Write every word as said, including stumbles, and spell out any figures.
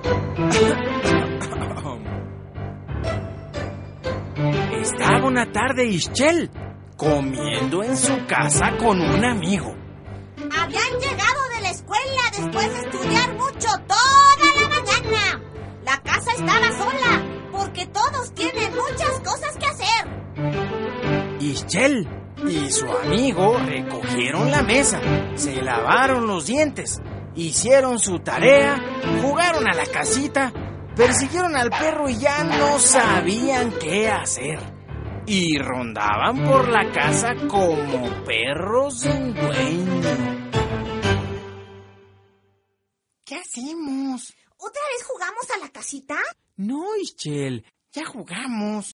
Estaba una tarde Ischel comiendo en su casa con un amigo. Habían llegado de la escuela después de estudiar mucho toda la mañana. La casa estaba sola porque todos tienen muchas cosas que hacer. Ischel y su amigo recogieron la mesa, se lavaron los dientes, hicieron su tarea, jugaron a la casita, persiguieron al perro y ya no sabían qué hacer. Y rondaban por la casa como perros sin dueño. ¿Qué hacemos? ¿Otra vez jugamos a la casita? No, Ischel, ya jugamos.